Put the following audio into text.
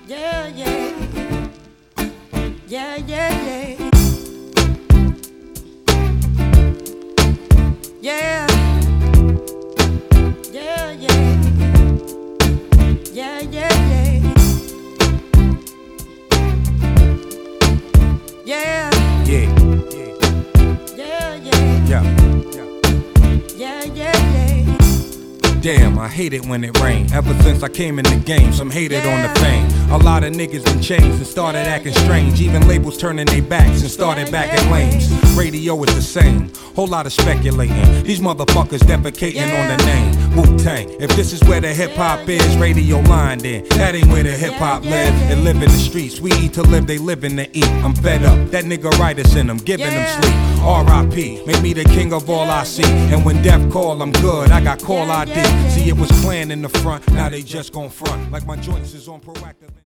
Yeah, yeah. Yeah, yeah, yeah. Yeah. Yeah, yeah. Yeah, yeah, yeah. Yeah. Yeah. Yeah, yeah. Yeah, yeah, yeah. Damn, I hate it when it rain. Ever since I came in the game, some hated on the fame. A lot of niggas been changed and started acting strange. Even labels turning their backs and started backing lanes. Radio is the same, whole lot of speculating. These motherfuckers defecating on the name Wu-Tang. If this is where the hip-hop is, radio line then. That ain't where the hip-hop live. They live in the streets, we eat to live, they living to eat. I'm fed up, that nigga writers in them, giving them sleep. R.I.P. Make me the king of all I see. And when death call, I'm good, I got call ID. See, it was planned in the front, now they just gon' front. Like my joints is on proactive.